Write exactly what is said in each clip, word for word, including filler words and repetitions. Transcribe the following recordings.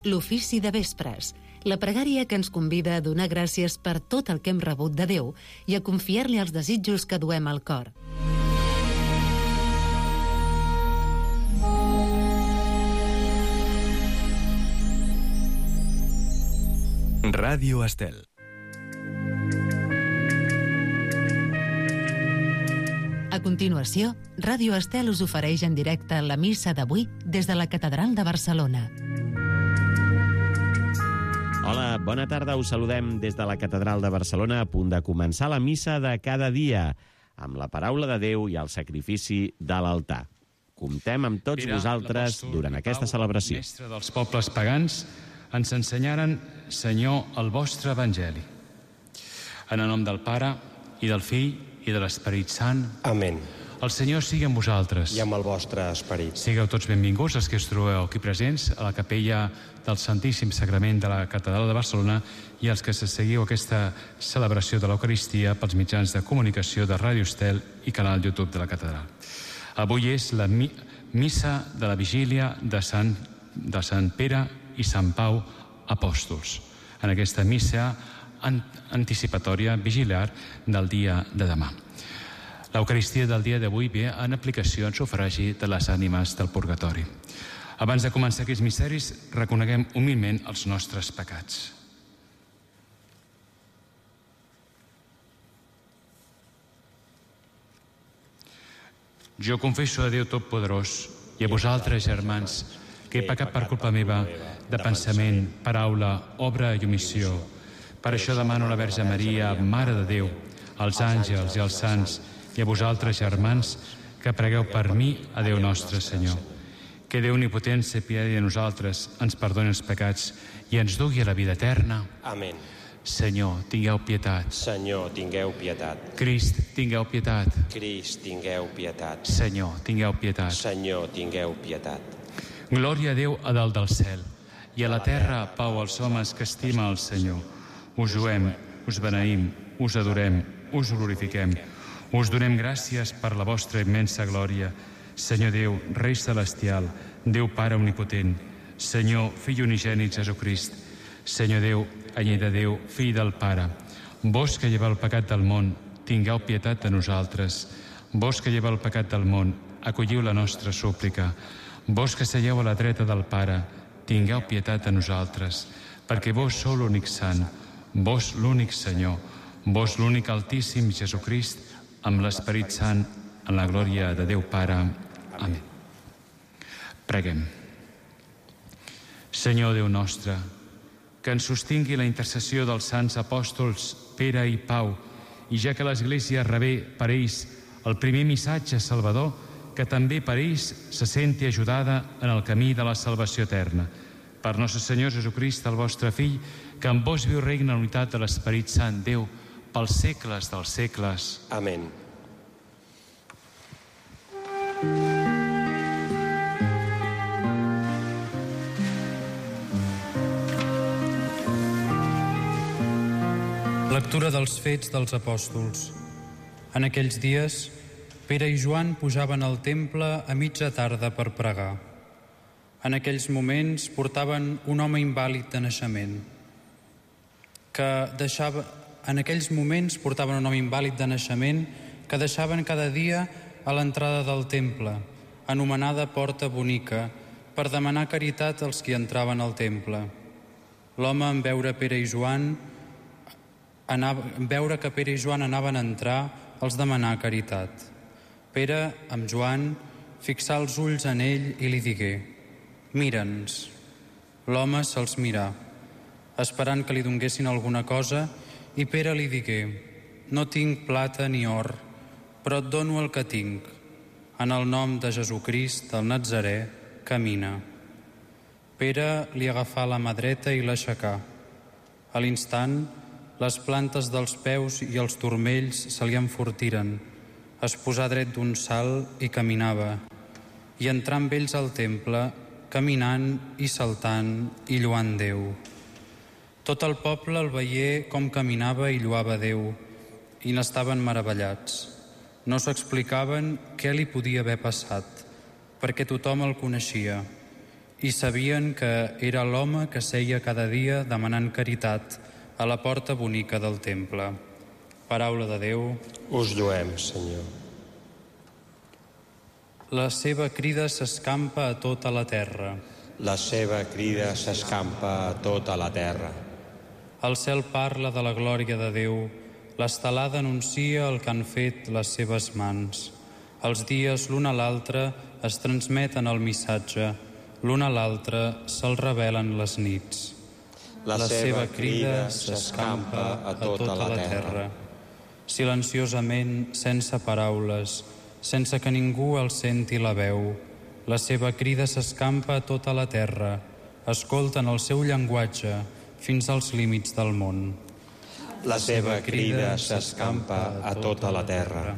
L'ofici de vespres, la pregària que ens convida a donar gràcies per tot el que hem rebut de Déu i a confiar-li els desitjos que duem al cor. Ràdio Estel. A continuació, Ràdio Estel us ofereix en directe la missa d'avui des de la Catedral de Barcelona. Hola, bona tarda. Us saludem des de la Catedral de Barcelona, a punt de començar la missa de cada dia, amb la paraula de Déu i el sacrifici de l'altar. Comptem amb tots Era vosaltres durant aquesta celebració. Mestre dels pobles pagans, ens ensenyaren, Senyor, el vostre evangeli. En el nom del Pare, i del Fill, i de l'Esperit Sant. Amén. El Senyor sigui amb vosaltres. I amb el vostre esperit. Sigueu tots benvinguts, els que us trobeu aquí presents, a la capella del Santíssim Sagrament de la Catedral de Barcelona i els que se seguiu aquesta celebració de l'Eucaristia pels mitjans de comunicació de Ràdio Estel i canal YouTube de la Catedral. Avui és la mi missa de la vigília de Sant, de Sant Pere i Sant Pau Apòstols. En aquesta missa an anticipatòria vigiliar del dia de demà. L'Eucaristia del dia d'avui ve en aplicació en sufragi de les ànimes del purgatori. Abans de començar aquests misteris, reconeguem humilment els nostres pecats. Jo confesso a Déu Totpoderós i a vosaltres, germans, que he pecat per culpa meva, de pensament, paraula, obra i omissió. Per això demano a la Verge Maria, Mare de Déu, als àngels i als sants, i a vosaltres, germans, que pregueu per mi a Déu nostre Senyor. Que Déu omnipotent s'apiadi de nosaltres, ens perdoni els pecats i ens dugui a la vida eterna. Amén. Senyor, tingueu pietat. Senyor, tingueu pietat. Crist, tingueu pietat. Crist, tingueu pietat. Senyor, tingueu pietat. Senyor, tingueu pietat. Glòria a Déu a dalt del cel i a la terra pau als homes que estima el Senyor. Us joem, us beneïm, us adorem, us glorifiquem. Us donem gràcies per la vostra immensa glòria, Senyor Déu, Rei Celestial, Déu Pare Omnipotent, Senyor, Fill Unigènit Jesucrist, Senyor Déu, Anyell de Déu, Fill del Pare. Vos que lleveu el pecat del món, tingueu pietat de nosaltres. Vos que lleveu el pecat del món, acolliu la nostra súplica. Vos que seieu a la dreta del Pare, tingueu pietat de nosaltres, perquè vos sou l'únic sant, vos l'únic Senyor, vos l'únic Altíssim Jesucrist, amb l'Esperit Sant, en la glòria de Déu Pare. Amén. Preguem. Senyor Déu nostre, que ens sostingui la intercessió dels sants apòstols Pere i Pau, i ja que l'Església rebé per ells el primer missatge salvador, que també per ells se senti ajudada en el camí de la salvació eterna. Per nostre Senyor Jesucrist, el vostre Fill, que amb vos viu regna en unitat de l'Esperit Sant, Déu, pels segles dels segles. Amén. Lectura dels Fets dels Apòstols. En aquells dies, Pere i Joan pujaven al temple a mitja tarda per pregar. En aquells moments portaven un home invàlid de naixement, que deixava... En aquells moments portaven un home invàlid de naixement que deixaven cada dia a l'entrada del temple, anomenada Porta Bonica, per demanar caritat als qui entraven al temple. L'home, en veure Pere i Joan, anava, en veure que Pere i Joan anaven a entrar, els demanà caritat. Pere, amb Joan, fixà els ulls en ell i li digué: «Mira'ns». L'home se'ls mirà, esperant que li donguessin alguna cosa, i Pere li digué: «No tinc plata ni or, però et dono el que tinc. En el nom de Jesucrist, el Nazarè, camina». Pere li agafà la mà dreta i l'aixecà. A l'instant, les plantes dels peus i els turmells se li enfortiren. Es posà dret d'un salt i caminava. I entrà amb ells al temple, caminant i saltant i lluant Déu. Tot el poble el veié com caminava i lluava Déu, i n'estaven meravellats. No s'explicaven què li podia haver passat, perquè tothom el coneixia. i sabien que era l'home que seia cada dia demanant caritat a la porta bonica del temple. Paraula de Déu. Us lloem, Senyor. La seva crida s'escampa a tota la terra. La seva crida s'escampa a tota la terra. El cel parla de la glòria de Déu, l'estelada anuncia el que han fet les seves mans. Els dies l'un a l'altre es transmeten el missatge, l'un a l'altre se'l revelen les nits. La, la seva crida s'escampa a tota la terra. Silenciosament, sense paraules, sense que ningú el senti la veu, la seva crida s'escampa a tota la terra. Escolten el seu llenguatge fins als límits del món. La seva crida s'escampa a tota la terra.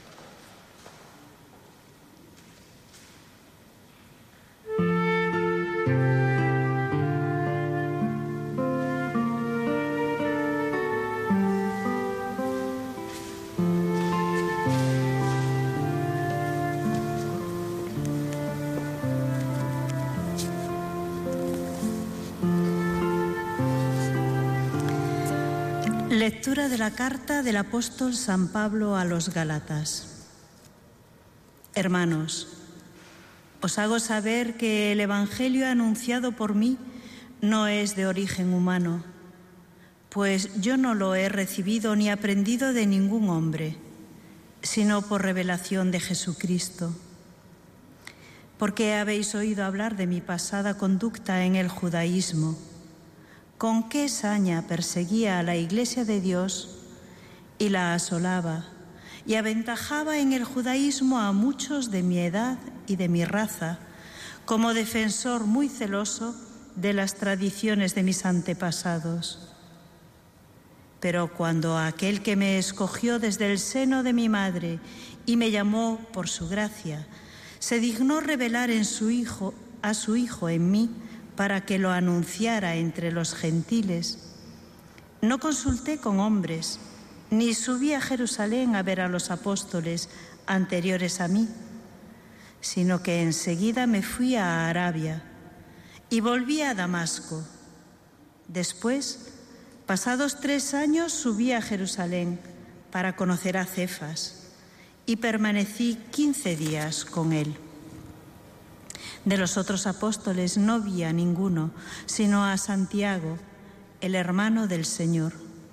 Lectura de la carta del apóstol San Pablo a los Gálatas. Hermanos, os hago saber que el Evangelio anunciado por mí no es de origen humano, pues yo no lo he recibido ni aprendido de ningún hombre, sino por revelación de Jesucristo. Porque habéis oído hablar de mi pasada conducta en el judaísmo, con qué saña perseguía a la Iglesia de Dios y la asolaba, y aventajaba en el judaísmo a muchos de mi edad y de mi raza, como defensor muy celoso de las tradiciones de mis antepasados. Pero cuando aquel que me escogió desde el seno de mi madre y me llamó por su gracia, se dignó revelar en su hijo, a su Hijo en mí, para que lo anunciara entre los gentiles, no consulté con hombres, ni subí a Jerusalén a ver a los apóstoles anteriores a mí, sino que enseguida me fui a Arabia y volví a Damasco. Después, pasados tres años, subí a Jerusalén para conocer a Cefas y permanecí quince días con él. De los otros apóstoles no vi a ninguno, sino a Santiago, el hermano del Señor.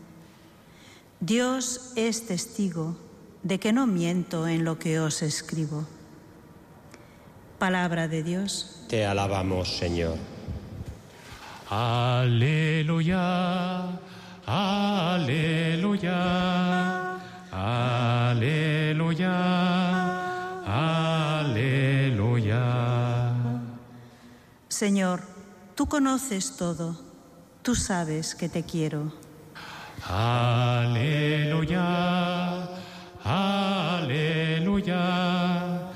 Dios es testigo de que no miento en lo que os escribo. Palabra de Dios. Te alabamos, Señor. Aleluya, aleluya, aleluya, aleluya. Señor, tú conoces todo, tú sabes que te quiero. Aleluya, aleluya,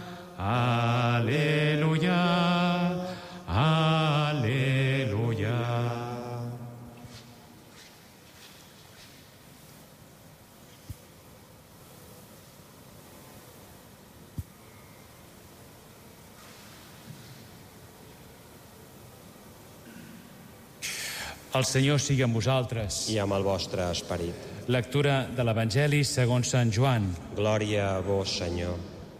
aleluya, aleluya. El Senyor sigui amb vosaltres. I amb el vostre esperit. Lectura de l'Evangeli segons Sant Joan. Glòria a vos, Senyor.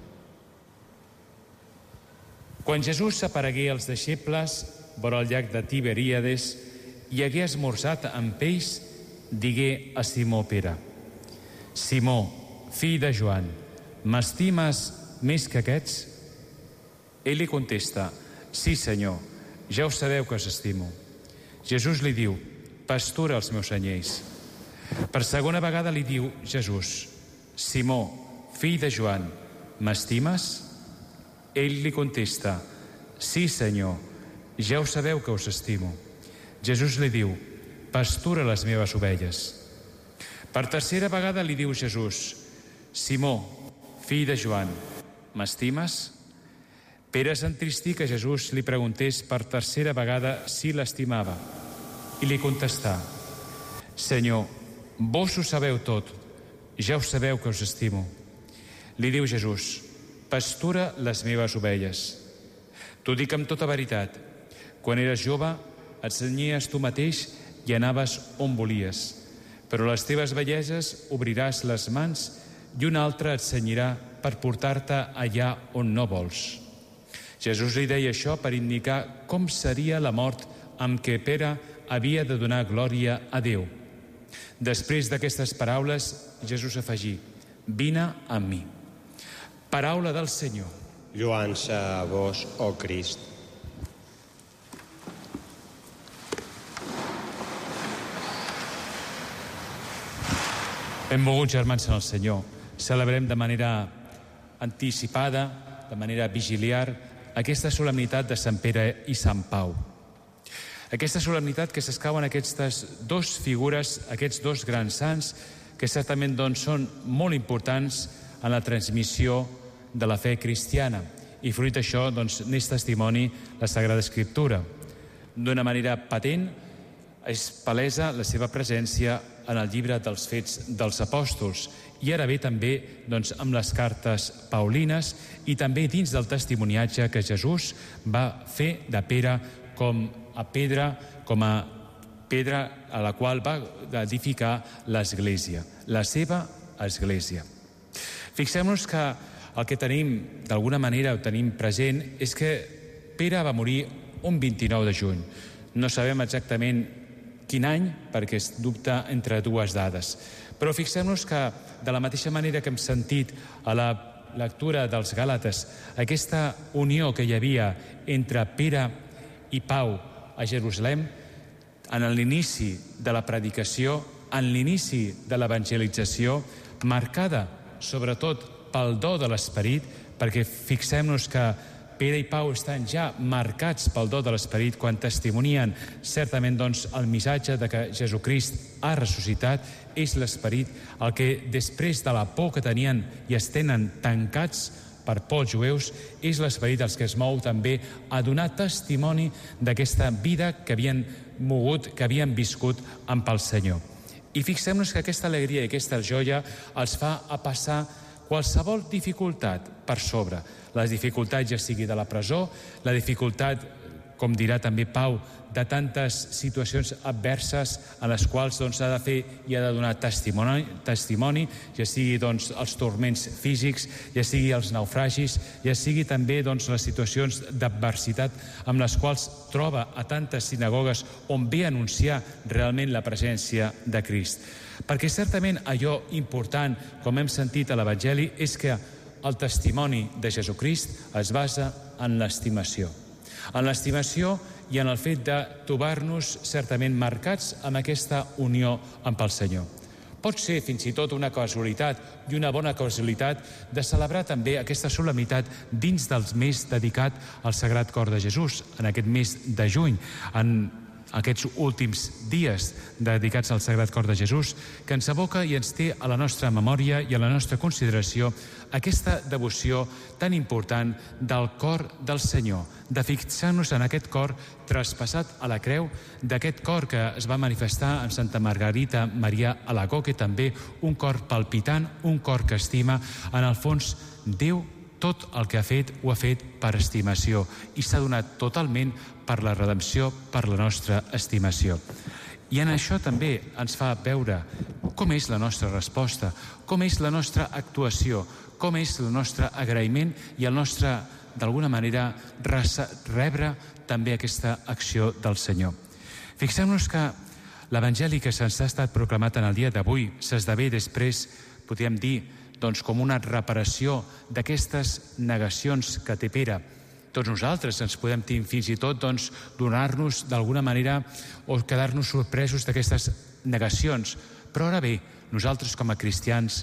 Quan Jesús s'aparegué als deixebles vora el llac de Tiberíades i hagué esmorzat amb ells, digué a Simó Pere: Simó, fill de Joan, m'estimes més que aquests? Ell li contesta: Sí, Senyor, ja ho sabeu que us estimo. Jesús li diu: pastura els meus anyells. Per segona vegada li diu Jesús: Simó, fill de Joan, m'estimes? Ell li contesta: Sí, Senyor, ja ho sabeu que us estimo. Jesús li diu: pastura les meves ovelles. Per tercera vegada li diu Jesús: Simó, fill de Joan, m'estimes? Pere s'entristí que Jesús li preguntés per tercera vegada si l'estimava i li contestà: Senyor, vos ho sabeu tot, ja ho sabeu que us estimo. Li diu Jesús: pastura les meves ovelles. T'ho dic amb tota veritat, Quan eres jove, et cenyies tu mateix i anaves on volies. Però les teves velleses obriràs les mans i un altre et cenyirà per portar-te allà on no vols. Jesús li deia això per indicar com seria la mort amb què Pere havia de donar glòria a Déu. Després d'aquestes paraules, Jesús afegí: «Vine amb mi». Paraula del Senyor. Lloança a vos, ó Crist. Benvolguts germans en el Senyor, celebrem de manera anticipada, de manera vigiliar, aquesta solemnitat de Sant Pere i Sant Pau. Aquesta solemnitat que s'escau en aquestes dues figures, aquests dos grans sants, que certament doncs, són molt importants en la transmissió de la fe cristiana. I fruit d'això doncs, n'és testimoni la Sagrada Escriptura. D'una manera patent és palesa la seva presència en el llibre dels Fets dels Apòstols i ara ve també doncs, amb les cartes paulines i també dins del testimoniatge que Jesús va fer de Pere com a pedra, com a pedra a la qual va edificar l'Església, la seva Església. Fixem-nos que el que tenim, d'alguna manera, ho tenim present, és que Pere va morir un vint-i-nou de juny. No sabem exactament quin any, perquè es dubta entre dues dades. Però fixem-nos que, de la mateixa manera que hem sentit a la lectura dels Gàlates, aquesta unió que hi havia entre Pere i Pau a Jerusalem, en l'inici de la predicació, en l'inici de l'evangelització, marcada sobretot pel do de l'Esperit, perquè fixem-nos que Pere i Pau estan ja marcats pel do de l'Esperit quan testimonien certament doncs, el missatge de que Jesucrist ha ressuscitat. És l'Esperit el que, després de la por que tenien i es tenen tancats per por als jueus, és l'Esperit els que es mou també a donar testimoni d'aquesta vida que havien mogut, que havien viscut amb el Senyor. I fixem-nos que aquesta alegria i aquesta joia els fa a passar qualsevol dificultat per sobre. Les dificultats ja sigui de la presó, la dificultat, com dirà també Pau, de tantes situacions adverses en les quals doncs, ha de fer i ha de donar testimoni, testimoni ja sigui doncs, els turments físics, ja sigui els naufragis, ja sigui també doncs, les situacions d'adversitat amb les quals troba a tantes sinagogues on ve a anunciar realment la presència de Crist. Perquè certament allò important, com hem sentit a l'Evangeli, és que el testimoni de Jesucrist es basa en l'estimació. En l'estimació i en el fet de trobar-nos certament marcats amb aquesta unió amb el Senyor. Pot ser fins i tot una casualitat i una bona casualitat de celebrar també aquesta solemnitat dins del mes dedicat al Sagrat Cor de Jesús, en aquest mes de juny, en aquests últims dies dedicats al Sagrat Cor de Jesús, que ens aboca i ens té a la nostra memòria i a la nostra consideració aquesta devoció tan important del cor del Senyor, de fixar-nos en aquest cor traspassat a la creu, d'aquest cor que es va manifestar en Santa Margarita Maria Alacoque, també un cor palpitant, un cor que estima. En el fons, Déu tot el que ha fet ho ha fet per estimació i s'ha donat totalment per la redempció, per la nostra estimació. I en això també ens fa veure com és la nostra resposta, com és la nostra actuació, com és el nostre agraïment i el nostre, d'alguna manera, rebre també aquesta acció del Senyor. Fixem-nos que l'Evangeli que se'ns ha estat proclamat en el dia d'avui s'esdevé després, podríem dir, doncs, com una reparació d'aquestes negacions que té Pere. Tots nosaltres ens podem dir fins i tot doncs, donar-nos d'alguna manera o quedar-nos sorpresos d'aquestes negacions. Però ara bé, nosaltres com a cristians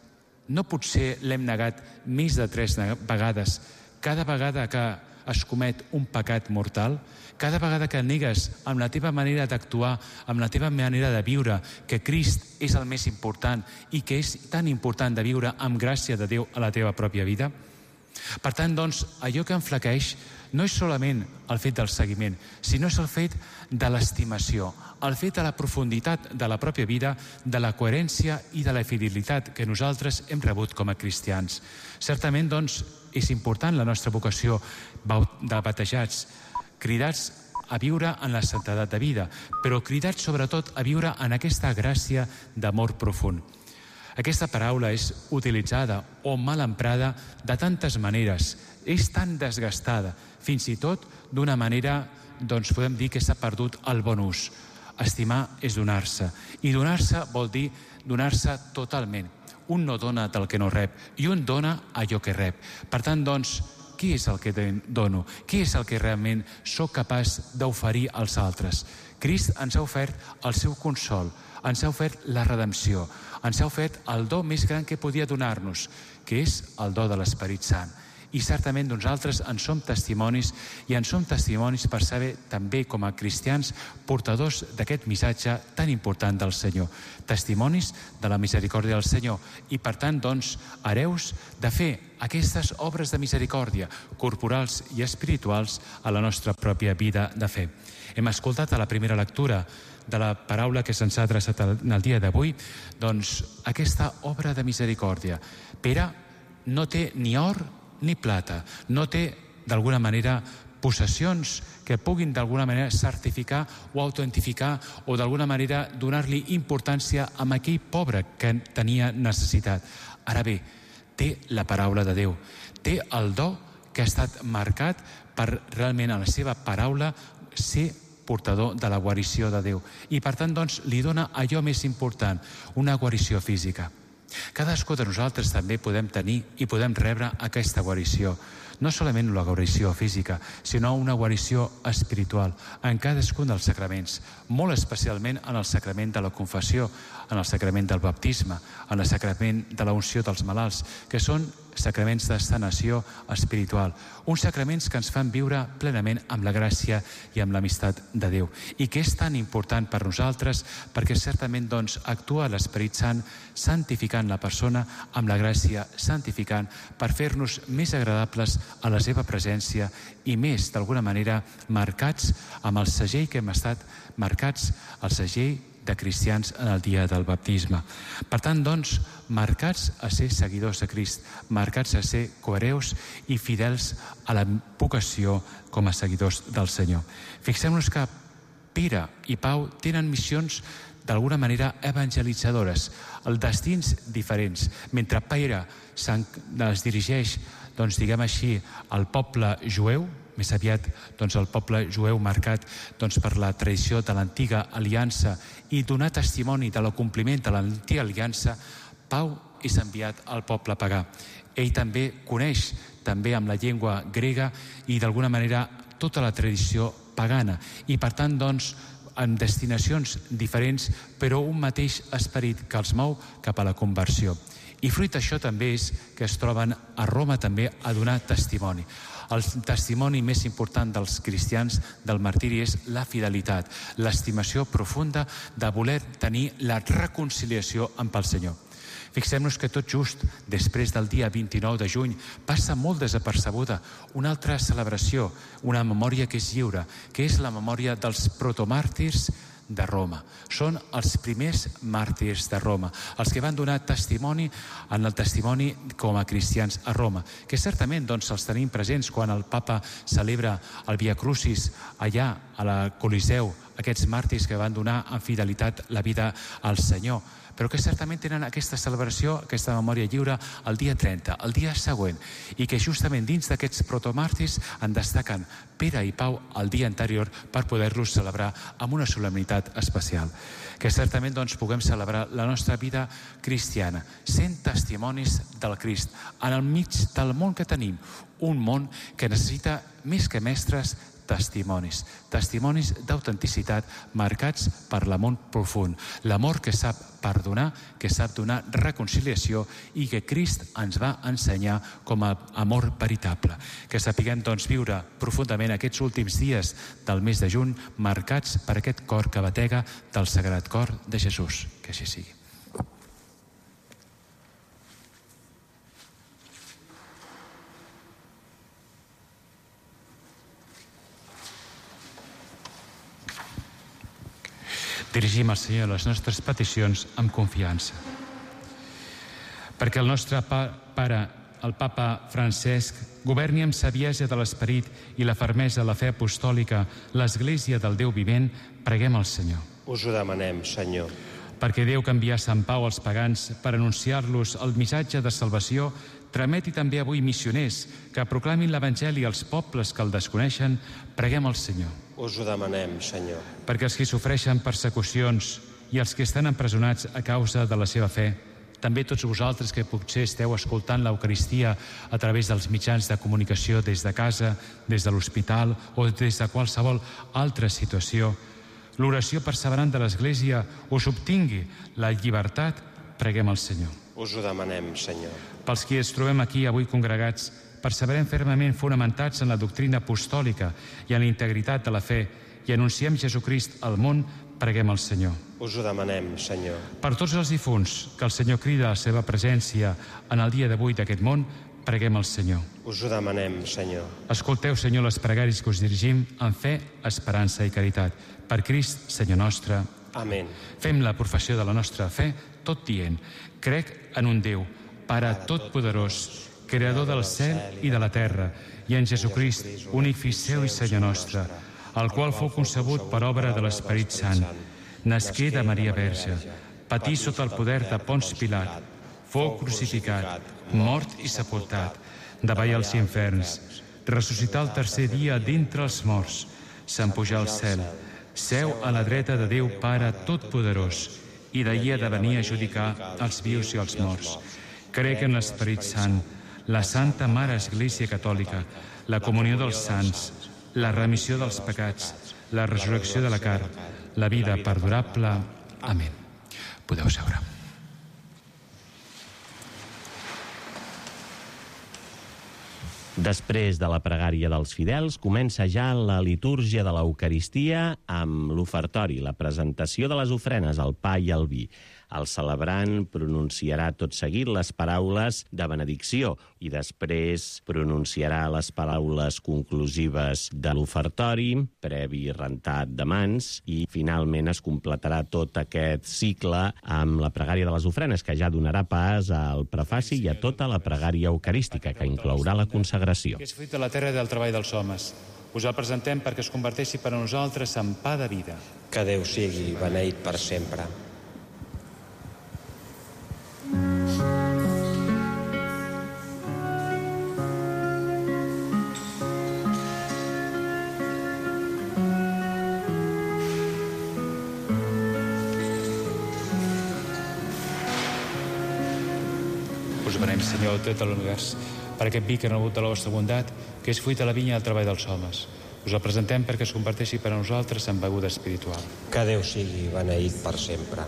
no potser l'hem negat més de tres vegades. Cada vegada que es comet un pecat mortal, cada vegada que negues amb la teva manera d'actuar, amb la teva manera de viure, que Crist és el més important i que és tan important de viure amb gràcia de Déu a la teva pròpia vida. Per tant, doncs, allò que enflaqueix no és solament el fet del seguiment, sinó és el fet de l'estimació, el fet de la profunditat de la pròpia vida, de la coherència i de la fidelitat que nosaltres hem rebut com a cristians. Certament, doncs, és important la nostra vocació de batejats, cridats a viure en la santedat de vida, però cridats sobretot a viure en aquesta gràcia d'amor profund. Aquesta paraula és utilitzada o mal emprada de tantes maneres, és tan desgastada, fins i tot d'una manera, doncs podem dir que s'ha perdut el bon ús. Estimar és donar-se, i donar-se vol dir donar-se totalment. Un no dona del que no rep, i un dona allò que rep. Per tant, doncs, què és el que dono? Què és el que realment sóc capaç d'oferir als altres? Crist ens ha ofert el seu consol, ens ha ofert la redempció, ens ha ofert el do més gran que podia donar-nos, que és el do de l'Esperit Sant. I certament nosaltres en som testimonis, i en som testimonis per saber també com a cristians portadors d'aquest missatge tan important del Senyor. Testimonis de la misericòrdia del Senyor i per tant doncs hereus de fer aquestes obres de misericòrdia corporals i espirituals a la nostra pròpia vida de fe. Hem escoltat a la primera lectura de la paraula que se'ns ha adreçat en el dia d'avui, doncs aquesta obra de misericòrdia. Pere no té ni or ni plata, no té d'alguna manera possessions que puguin d'alguna manera certificar o autentificar o d'alguna manera donar-li importància a aquell pobre que tenia necessitat. Ara bé, té la paraula de Déu, té el do que ha estat marcat per realment a la seva paraula ser portador de la guarició de Déu. I per tant, doncs, li dona allò més important, una guarició física. Cadascú de nosaltres també podem tenir i podem rebre aquesta guarició. No solament la guarició física, sinó una guarició espiritual en cadascun dels sacraments, molt especialment en el sacrament de la confessió, en el sacrament del baptisme, en el sacrament de la unció dels malalts, que són sacraments de sanació espiritual, uns sacraments que ens fan viure plenament amb la gràcia i amb l'amistat de Déu, i que és tan important per nosaltres perquè certament doncs actua l'Esperit Sant santificant la persona amb la gràcia, santificant per fer-nos més agradables a la seva presència i més, d'alguna manera, marcats amb el segell que hem estat marcats, el segell de cristians en el dia del baptisme. Per tant, doncs, marcats a ser seguidors de Crist, marcats a ser cohereus i fidels a la vocació com a seguidors del Senyor. Fixem-nos que Pere i Pau tenen missions d'alguna manera evangelitzadores, els destins diferents. Mentre Pere es dirigeix, doncs, diguem així, al poble jueu, més aviat doncs, el poble jueu marcat doncs, per la tradició de l'antiga aliança i donar testimoni de l'acompliment de l'antiga aliança, Pau és enviat al poble pagà. Ell també coneix també amb la llengua grega i d'alguna manera tota la tradició pagana i per tant doncs en destinacions diferents però un mateix esperit que els mou cap a la conversió. I fruit d'això també és que es troben a Roma també a donar testimoni. El testimoni més important dels cristians del martiri és la fidelitat, l'estimació profunda de voler tenir la reconciliació amb el Senyor. Fixem-nos que tot just després del dia vint-i-nou de juny passa molt desapercebuda una altra celebració, una memòria que és lliure, que és la memòria dels protomàrtirs de Roma. Són els primers màrtirs de Roma, els que van donar testimoni en el testimoni com a cristians a Roma, que certament doncs, els tenim presents quan el papa celebra el Via Crucis allà a la Coliseu, aquests màrtirs que van donar en fidelitat la vida al Senyor, però que certament tenen aquesta celebració, aquesta memòria lliure, el dia trenta, el dia següent, i que justament dins d'aquests protomàrtirs en destaquen Pere i Pau el dia anterior per poder-los celebrar amb una solemnitat especial. Que certament doncs, puguem celebrar la nostra vida cristiana, sent testimonis del Crist, en el mig del món que tenim, un món que necessita més que mestres, testimonis, testimonis d'autenticitat marcats per l'amor profund, l'amor que sap perdonar, que sap donar reconciliació i que Crist ens va ensenyar com a amor veritable. Que sapiguem doncs viure profundament aquests últims dies del mes de juny marcats per aquest cor que batega del Sagrat Cor de Jesús. Que així sigui. Dirigim al Senyor les nostres peticions amb confiança. Perquè el nostre Pare el papa Francesc, governi amb saviesa de l'esperit i la fermesa de la fe apostòlica l'Església del Déu vivent, preguem al Senyor. Us ho demanem, Senyor. Perquè Déu que envia Sant Pau als pagans per anunciar-los el missatge de salvació, trameti també avui missioners que proclamin l'Evangeli als pobles que el desconeixen, preguem al Senyor. Us ho demanem, Senyor. Perquè els que sofreixen persecucions i els que estan empresonats a causa de la seva fe, també tots vosaltres que potser esteu escoltant l'Eucaristia a través dels mitjans de comunicació des de casa, des de l'hospital o des de qualsevol altra situació, l'oració perseverant de l'Església us obtingui la llibertat, preguem al Senyor. Us ho demanem, Senyor. Pels qui ens trobem aquí avui congregats, perseverem fermament fonamentats en la doctrina apostòlica i en la integritat de la fe i anunciem Jesucrist al món, preguem al Senyor. Us ho demanem, Senyor. Per tots els difunts que el Senyor crida a la seva presència en el dia d'avui d'aquest món, preguem al Senyor. Us ho demanem, Senyor. Escolteu, Senyor, les pregàries que us dirigim en fe, esperança i caritat. Per Crist, Senyor nostre. Amén. Fem la professió de la nostra fe, tot dient: crec en un Déu, Pare Totpoderós, Creador del cel i de la terra, i en Jesucrist, únic Fill seu i Senyor nostre, el qual fou concebut per obra de l'Esperit Sant, nasqué de Maria Verge, patí sota el poder de Pons Pilat, fou crucificat, mort i sepultat, davall als inferns, ressuscità el tercer dia d'entre els morts, s'empujà al cel, seu a la dreta de Déu Pare Totpoderós, i d'ahir ha de venir a judicar els vius i els morts. Crec en l'Esperit Sant, la Santa Mare Església Catòlica, la comunió dels sants, la remissió dels pecats, la resurrecció de la carn, la vida perdurable. Amén. Podeu seure. Després de la pregària dels fidels, comença ja la litúrgia de l'Eucaristia amb l'ofertori, la presentació de les ofrenes, el pa i el vi. El celebrant pronunciarà tot seguit les paraules de benedicció i després pronunciarà les paraules conclusives de l'ofertori, previ rentat de mans, i finalment es completarà tot aquest cicle amb la pregària de les ofrenes, que ja donarà pas al prefaci i a tota la pregària eucarística, que inclourà la consagració. Que és fruit de la terra i del treball dels homes. Us el presentem perquè es converteixi per a nosaltres en pa de vida. Que Déu sigui beneït per sempre. Us benem, Senyor, tot l'univers, per aquest vi que ha rebut de la vostra bondat, que és fruit de la vinya del treball dels homes. Us el presentem perquè es converteixi per a nosaltres en beguda espiritual. Que Déu sigui beneït per sempre.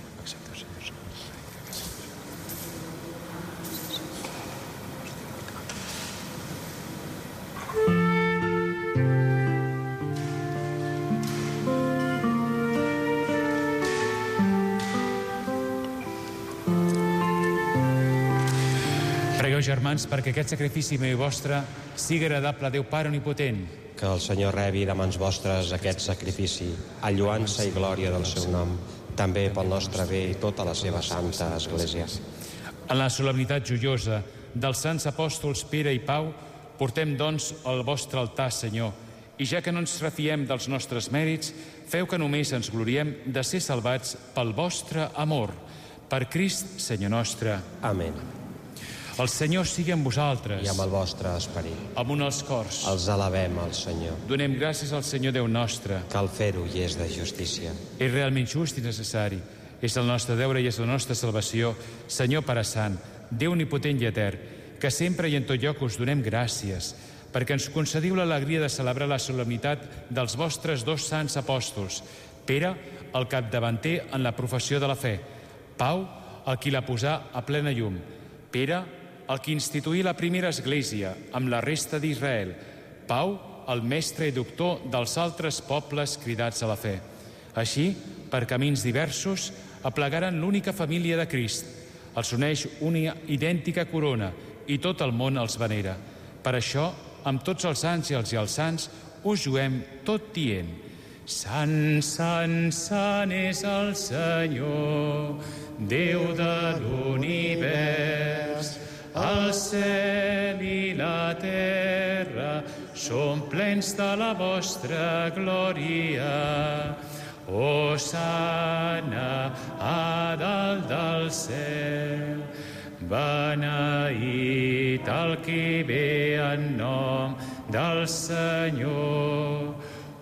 Pregueu, germans, perquè aquest sacrifici meu i vostre sigui agradable a Déu Pare Omnipotent. Que el Senyor rebi de mans vostres aquest sacrifici, a lluança i glòria del seu nom, també pel nostre bé i tota la seva santa Església. En la solemnitat joiosa dels sants apòstols Pere i Pau, portem, doncs, al vostre altar, Senyor, i ja que no ens refiem dels nostres mèrits, feu que només ens gloriem de ser salvats pel vostre amor. Per Crist, Senyor nostre. Amén. El Senyor sigui amb vosaltres. I amb el vostre esperit. Amunt els cors. Els alabem al Senyor. Donem gràcies al Senyor Déu nostre. Cal fer-ho i és de justícia. És realment just i necessari. És el nostre deure i és la nostra salvació. Senyor Pare Sant, Déu omnipotent i etern, que sempre i en tot lloc us donem gràcies, perquè ens concediu l'alegria de celebrar la solemnitat dels vostres dos sants apòstols, Pere, el capdavanter en la professió de la fe, Pau, el qui la posà a plena llum, Pere, el qui instituí la primera església amb la resta d'Israel, Pau, el mestre i doctor dels altres pobles cridats a la fe. Així, per camins diversos, aplegaren l'única família de Crist. Els uneix una idèntica corona i tot el món els venera. Per això, amb tots els àngels i els sants, us juguem tot dient: Sant, sant, sant és el Senyor, Déu de l'univers. el cel i la terra són plens de la vostra glòria. Hosana a dalt del cel, beneït el qui ve en nom del Senyor.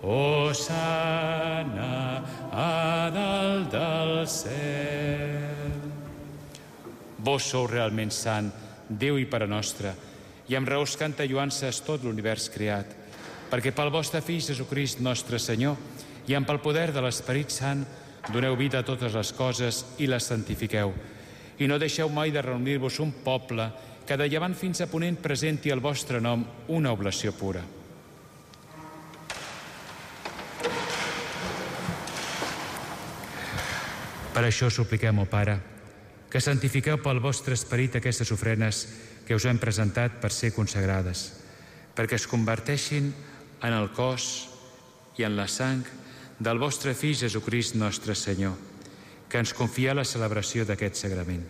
Hosana a dalt del cel. Vos sou realment sant, Déu i Pare nostre, i amb raó us canta lluances tot l'univers creat, perquè pel vostre Fill Jesucrist nostre Senyor i amb el poder de l'Esperit Sant doneu vida a totes les coses i les santifiqueu. I no deixeu mai de reunir-vos un poble que de llevant fins a ponent presenti al vostre nom una oblació pura. Per això supliquem, ó Pare, que santifiqueu pel vostre esperit aquestes ofrenes que us hem presentat per ser consagrades, perquè es converteixin en el cos i en la sang del vostre Fill Jesucrist nostre Senyor, que ens confia la celebració d'aquest sagrament.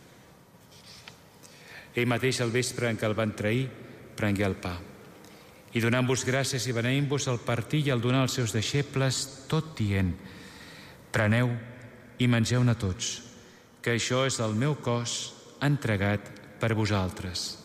Ell mateix, al vespre en què el van trair, prengué el pa. I donant-vos gràcies i beneint-vos el partir i el donar als seus deixebles, tot dient: preneu i mengeu-ne tots, que això és el meu cos entregat per vosaltres.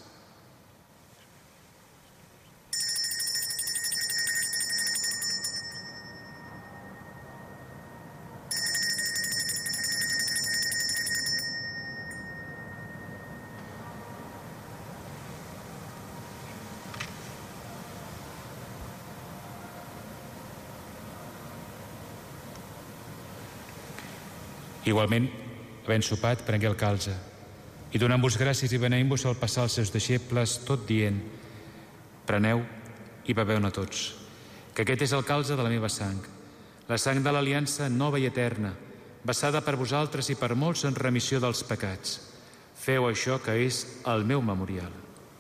Igualment, havent sopat, prengué el calze, i donant-vos gràcies i beneint-vos el passar als seus deixebles, tot dient: preneu i beveu-ne tots, que aquest és el calze de la meva sang, la sang de l'aliança nova i eterna, vessada per vosaltres i per molts en remissió dels pecats. Feu això, que és el meu memorial.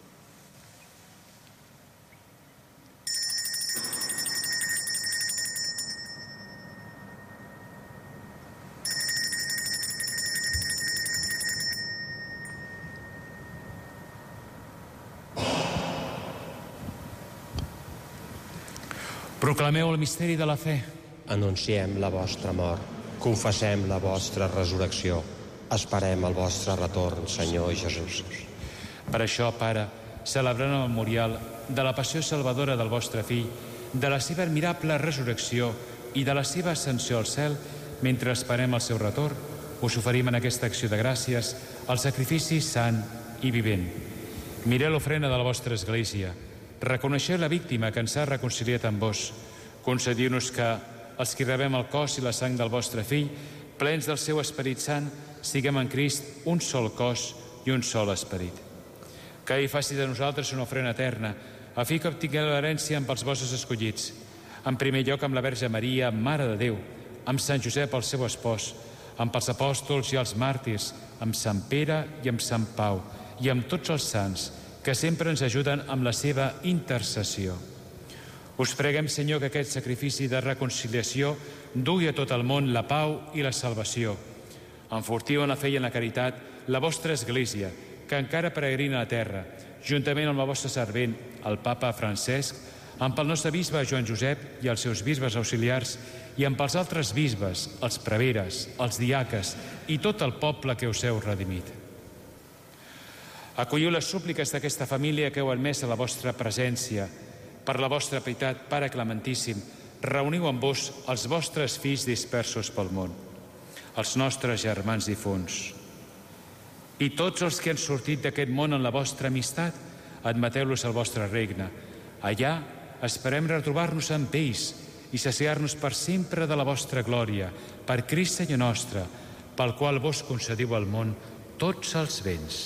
Proclameu el misteri de la fe. Anunciem la vostra mort, confessem la vostra resurrecció, esperem el vostre retorn, Senyor Jesús. Per això, Pare, celebrant el memorial de la passió salvadora del vostre Fill, de la seva admirable resurrecció i de la seva ascensió al cel, mentre esperem el seu retorn, us oferim en aquesta acció de gràcies el sacrifici sant i vivent. Mireu l'ofrena de la vostra Església, reconeixeu la víctima que ens ha reconciliat amb vos. Concediu-nos que, els que rebem el cos i la sang del vostre Fill, plens del seu Esperit Sant, siguem en Crist un sol cos i un sol esperit. Que ell faci de nosaltres una ofrena eterna, a fi que obtingueu l'herència amb els vostres escollits. En primer lloc amb la Verge Maria, Mare de Déu, amb Sant Josep, el seu espòs, amb els apòstols i els màrtirs, amb Sant Pere i amb Sant Pau, i amb tots els sants, que sempre ens ajuden amb la seva intercessió. Us preguem, Senyor, que aquest sacrifici de reconciliació dugui a tot el món la pau i la salvació. Enfortiu en la fe i en la caritat la vostra Església, que encara peregrina a la terra, juntament amb el vostre servent, el Papa Francesc, amb el nostre bisbe Joan Josep i els seus bisbes auxiliars, i amb els altres bisbes, els preveres, els diaques i tot el poble que us heu redimit. Acolliu les súpliques d'aquesta família que heu admès a la vostra presència. Per la vostra pietat, Pare Clementíssim, reuniu amb vos els vostres fills dispersos pel món, els nostres germans difunts. I tots els que han sortit d'aquest món en la vostra amistat, admeteu-los al vostre regne. Allà esperem retrobar-nos amb ells i saciar-nos per sempre de la vostra glòria, per Crist Senyor nostre, pel qual vos concediu al món tots els béns.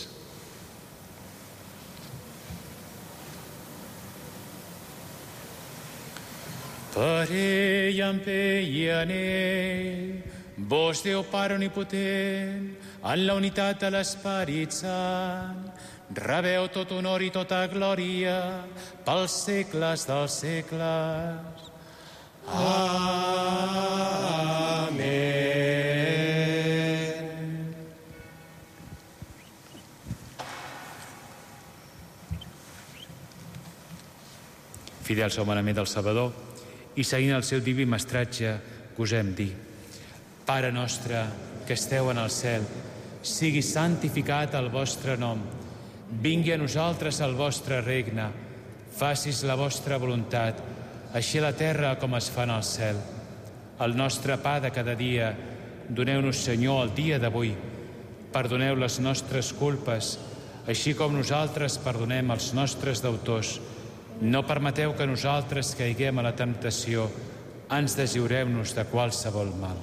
Per ell, amb ell i en ell, vos, Déu Pare Omnipotent, en la unitat de l'Esperit Sant, rebeu tot honor i tota glòria pels segles dels segles. Amén. fidels al manament del Salvador i seguint el seu diví mestratge, gosem dir: Pare nostre, que esteu en el cel, sigui santificat el vostre nom. Vingui a nosaltres el vostre regne. Facis la vostra voluntat, així a la terra com es fa en el cel. El nostre pa de cada dia, doneu-nos, Senyor, el dia d'avui. Perdoneu les nostres culpes, així com nosaltres perdonem els nostres deutors. No permeteu que nosaltres caiguem a la temptació, ans deslliureu-nos de qualsevol mal.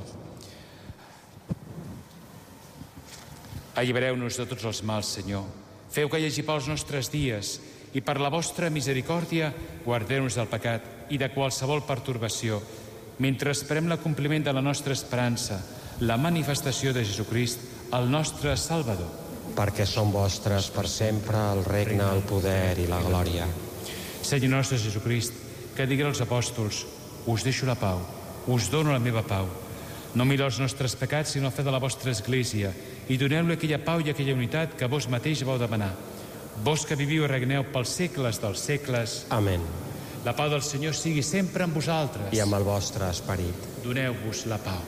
Allibereu-nos de tots els mals, Senyor. Feu que hi hagi pels nostres dies i per la vostra misericòrdia guardeu-nos del pecat i de qualsevol pertorbació, mentre esperem l'acompliment de la nostra esperança, la manifestació de Jesucrist, el nostre Salvador. Perquè són vostres per sempre el regne, el poder i la glòria. Senyor nostre Jesucrist, que digué als apòstols: us deixo la pau, us dono la meva pau. No mireu els nostres pecats, sinó la fe de la vostra Església, i doneu-li aquella pau i aquella unitat que vos mateix vau demanar. Vos que viviu i regneu pels segles dels segles. Amén. La pau del Senyor sigui sempre amb vosaltres. I amb el vostre esperit. Doneu-vos la pau.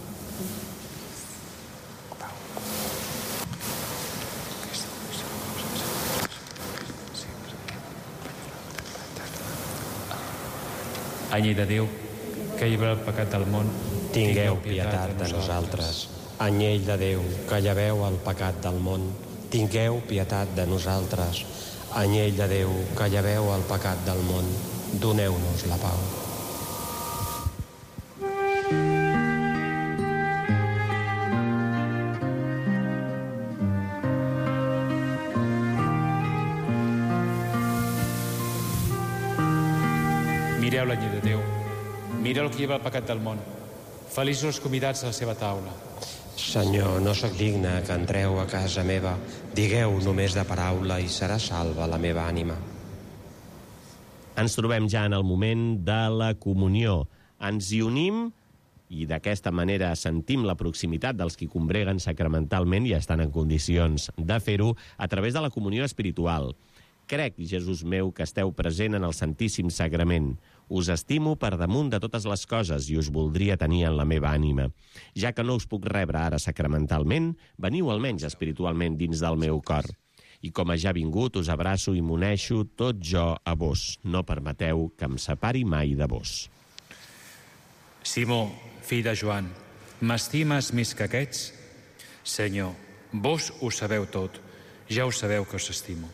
Anyell de Déu, que allibera el pecat del món, tingueu pietat de nosaltres. Anyell de Déu, que lleveu el pecat del món, tingueu pietat de nosaltres. Anyell de Déu, que lleveu el pecat del món, doneu-nos la pau. Mireu l'anyell de Déu, mireu el que lleva el pecat del món. Feliços els convidats a la seva taula. Senyor, no sóc digne que entreu a casa meva. Digueu només de paraula i serà salva la meva ànima. Ens trobem ja en el moment de la comunió. Ens hi unim i d'aquesta manera sentim la proximitat dels qui combreguen sacramentalment i estan en condicions de fer-ho a través de la comunió espiritual. Crec, Jesús meu, que esteu present en el Santíssim Sagrament. Us estimo per damunt de totes les coses i us voldria tenir en la meva ànima. Ja que no us puc rebre ara sacramentalment, veniu almenys espiritualment dins del meu cor. I com a ja vingut, us abraço i m'uneixo tot jo a vos. No permeteu que em separi mai de vos. Simó, fill de Joan, m'estimes més que aquests? Senyor, vos ho sabeu tot. Ja ho sabeu que us estimo.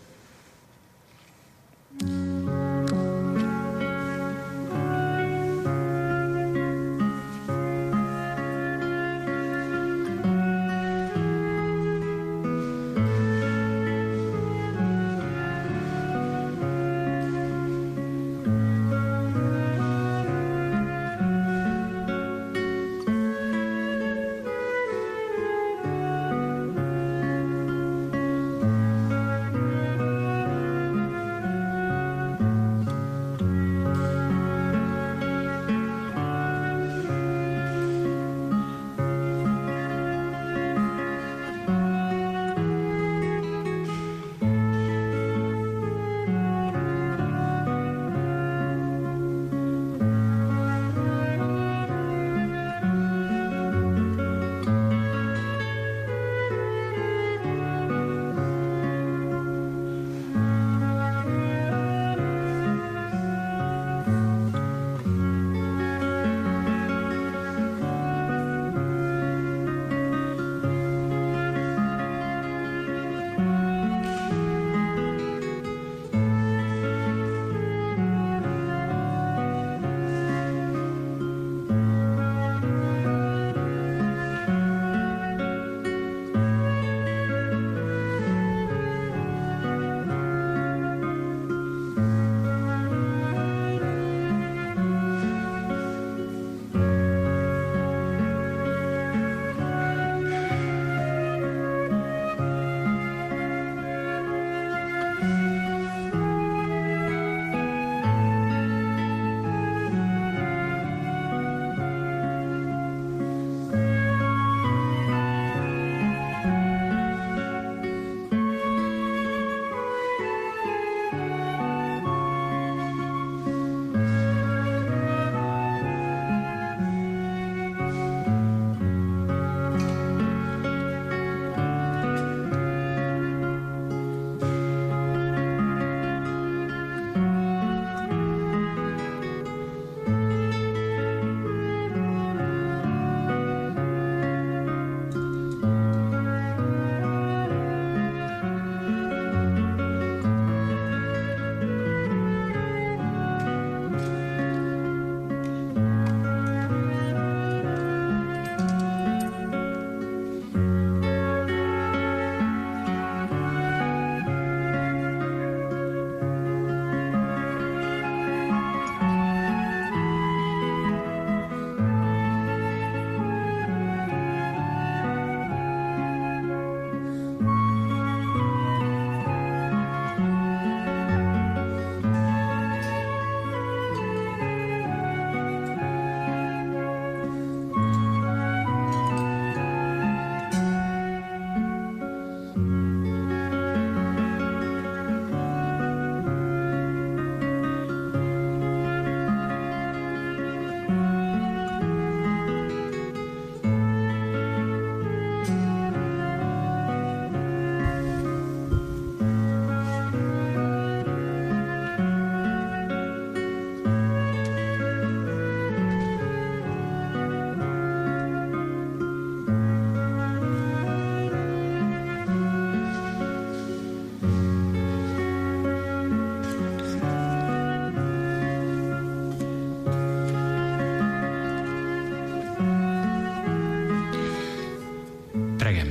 Preguem.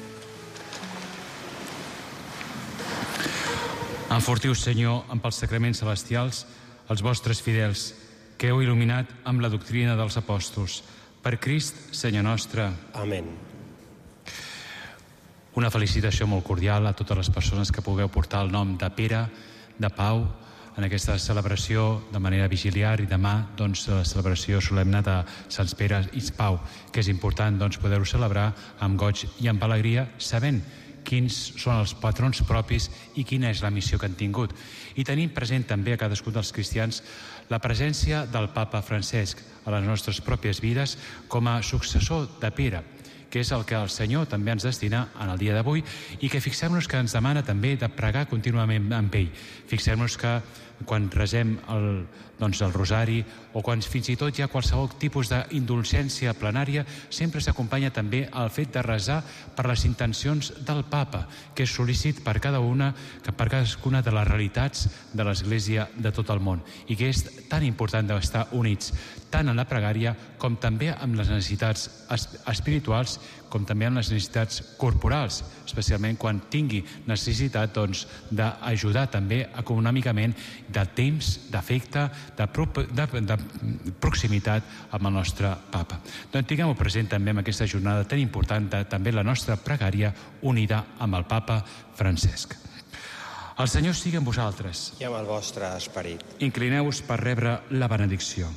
Enfortiu, Senyor, amb els sacraments celestials, els vostres fidels, que heu il·luminat amb la doctrina dels apòstols. Per Crist, Senyor nostre. Amén. Una felicitació molt cordial a totes les persones que pugueu portar el nom de Pere, de Pau, en aquesta celebració de manera vigiliar, i demà, doncs, la celebració solemne de Sants Pere i Pau, que és important, doncs, poder-ho celebrar amb goig i amb alegria, sabent quins són els patrons propis i quina és la missió que han tingut. I tenim present també a cadascun dels cristians la presència del Papa Francesc a les nostres pròpies vides com a successor de Pere, que és el que el Senyor també ens destina en el dia d'avui i que fixem-nos que ens demana també de pregar contínuament amb ell. Fixem-nos que quan resem el, doncs el rosari o quan fins i tot hi ha qualsevol tipus d'indulgència plenària, sempre s'acompanya també el fet de resar per les intencions del Papa, que és sol·lícit per cada una, per cadascuna de les realitats de l'Església de tot el món, i que és tan important d'estar units, tant en la pregària com també amb les necessitats espirituals, com també amb les necessitats corporals, especialment quan tingui necessitat doncs, d'ajudar també econòmicament, de temps, d'afecte, de, pro de, de proximitat amb el nostre Papa. Doncs tinguem-ho present també en aquesta jornada tan important de també la nostra pregària unida amb el Papa Francesc. El Senyor sigui amb vosaltres. I amb el vostre esperit. Inclineu-vos per rebre la benedicció.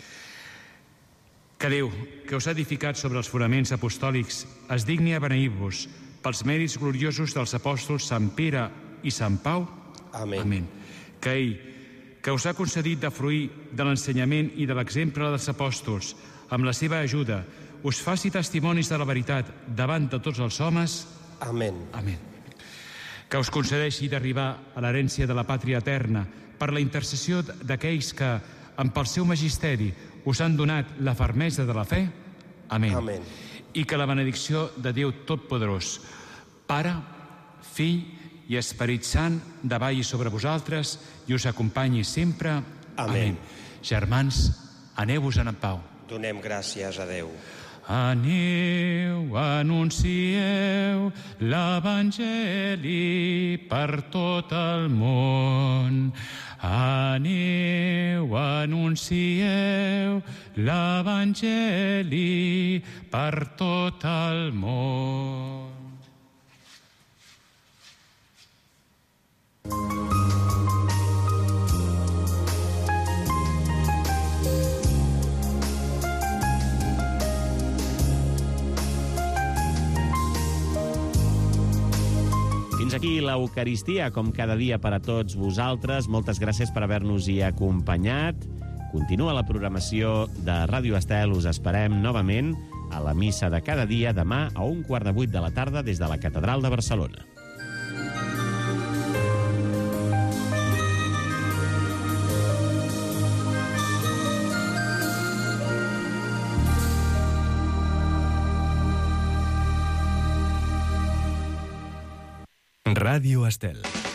Que Déu, que us ha edificat sobre els fonaments apostòlics, es digni a beneir-vos pels mèrits gloriosos dels apòstols Sant Pere i Sant Pau. Amén. Amén. Que ell, que us ha concedit de fruir de l'ensenyament i de l'exemple dels apòstols, amb la seva ajuda, us faci testimonis de la veritat davant de tots els homes. Amén. Amén. Que us concedeixi d'arribar a l'herència de la pàtria eterna per la intercessió d'aquells que, amb el seu magisteri, us han donat la fermesa de la fe. Amén. Amén. I que la benedicció de Déu Totpoderós, Pare, Fill i Esperit Sant, davalli sobre vosaltres i us acompanyi sempre. Amén. Amén. Germans, aneu-vos-en en pau. Donem gràcies a Déu. Aneu, anuncieu l'Evangeli per tot el món. Aneu, anuncieu l'Evangeli per tot el món. Fins aquí l'Eucaristia, com cada dia per a tots vosaltres. Moltes gràcies per haver-nos-hi acompanyat. Continua la programació de Ràdio Estel. Us esperem novament a la missa de cada dia demà a un quart de vuit de la tarda des de la Catedral de Barcelona. Ràdio Estel.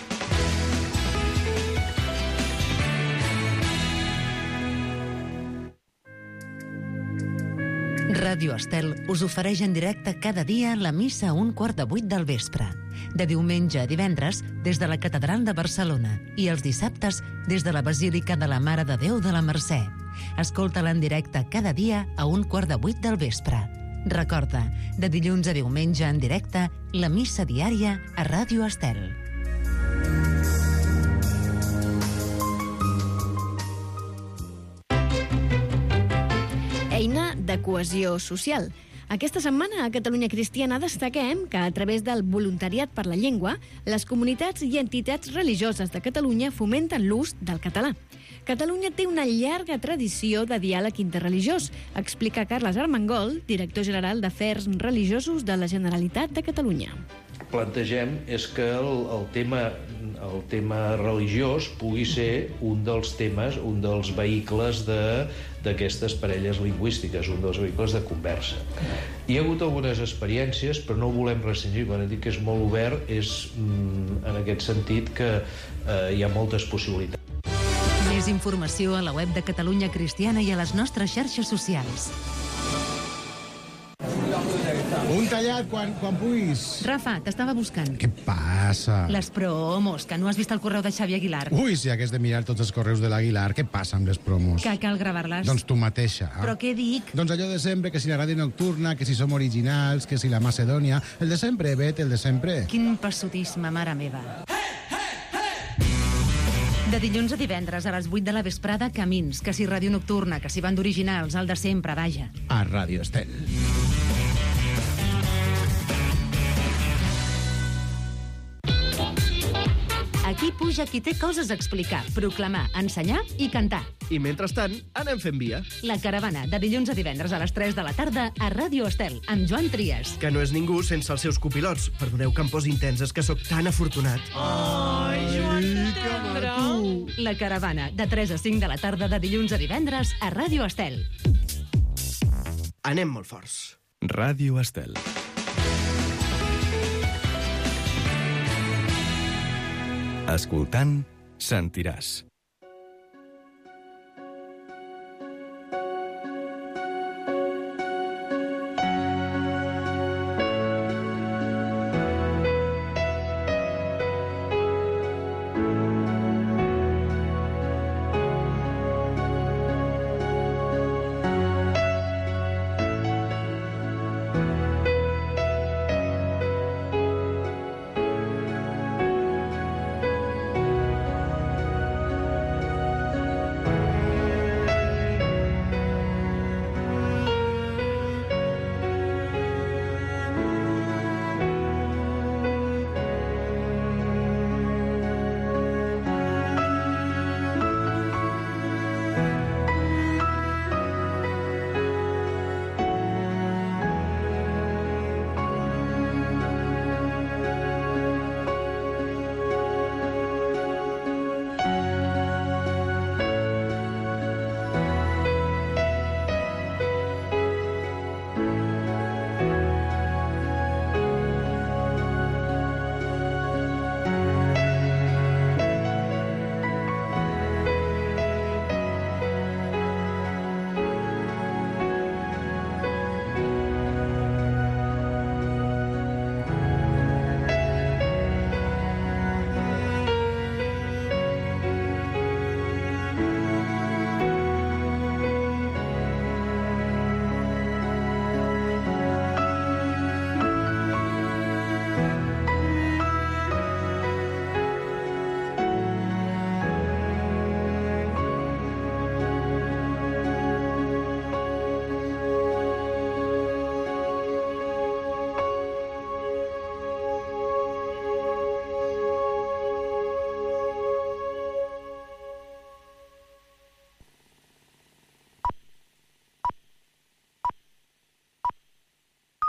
Ràdio Estel us ofereix en directe cada dia la missa a un quart de vuit del vespre. De diumenge a divendres des de la Catedral de Barcelona i els dissabtes des de la Basílica de la Mare de Déu de la Mercè. Escolta-la en directe cada dia a un quart de vuit del vespre. Recorda, de dilluns a diumenge en directe, la missa diària a Ràdio Estel. Eina de cohesió social. Aquesta setmana a Catalunya Cristiana destaquem que a través del voluntariat per la llengua, les comunitats i entitats religioses de Catalunya fomenten l'ús del català. Catalunya té una llarga tradició de diàleg interreligiós, explica Carles Armengol, director general d'Afers Religiosos de la Generalitat de Catalunya. Plantegem és que el, el, tema, el tema religiós pugui ser un dels temes, un dels vehicles de, d'aquestes parelles lingüístiques, un dels vehicles de conversa. Hi ha hagut algunes experiències, però no ho volem restringir. Quan dic que és molt obert, és mm, en aquest sentit que eh, hi ha moltes possibilitats. Més informació a la web de Catalunya Cristiana i a les nostres xarxes socials. Un tallat quan, quan puguis. Rafa, t'estava buscant. Què passa? Les promos, que no has vist el correu de Xavi Aguilar. Ui, si hagués de mirar tots els correus de l'Aguilar, què passa amb les promos? Que cal gravar-les. Doncs tu mateixa. Però què dic? Doncs allò de sempre, que si la ràdio nocturna, que si som originals, que si la Macedònia... El de sempre, Bet, el de sempre. Quin passotisme, mare meva. De dilluns a divendres a les vuit de la vesprada, Camins, que si ràdio nocturna, que si banda originals, el de sempre, vaja. A Ràdio Estel. Aquí puja qui té coses a explicar, proclamar, ensenyar i cantar. I mentrestant, anem fent via. La Caravana, de dilluns a divendres a les tres de la tarda a Ràdio Estel, amb Joan Trias. Que no és ningú sense els seus copilots. Perdoneu que em posi intenses, que sóc tan afortunat. Ai, Joan, que maco! La Caravana, de tres a cinc de la tarda de dilluns a divendres a Ràdio Estel. Anem molt forts. Ràdio Estel. Escoltant, sentiràs.